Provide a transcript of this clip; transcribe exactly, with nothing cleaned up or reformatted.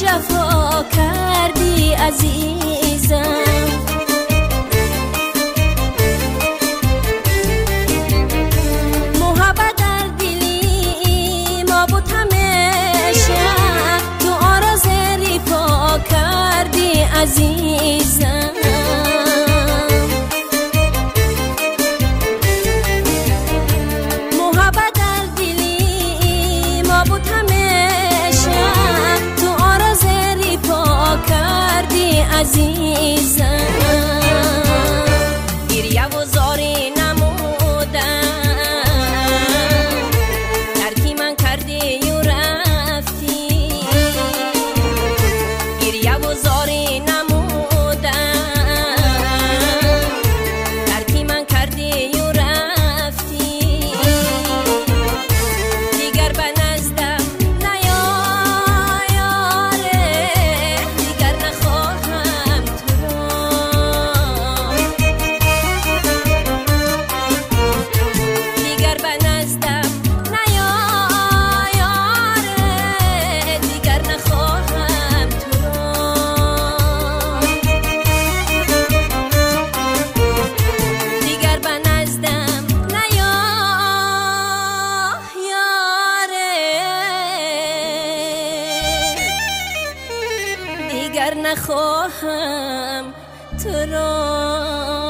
جفا کردی عزیزم. محبت در دلی ما بود همیشه، تو آراز ریفا کردی عزیزم. محبت در دلی ما بود همیشه، تو آراز ریفا کردی عزیزم. گریه و زاری نمودم، ترکی من کردی و رفتی. گریه و زاری نمودم، ترکی من کردی و رفتی. دیگر به نزدم نیا یاره، دیگر نخواهم تو را. دیگر به نزدم نیا یاره، دیگر نخواهم تو را. دیگر به نزدم نیا یاره، دیگر نخواهم تو را.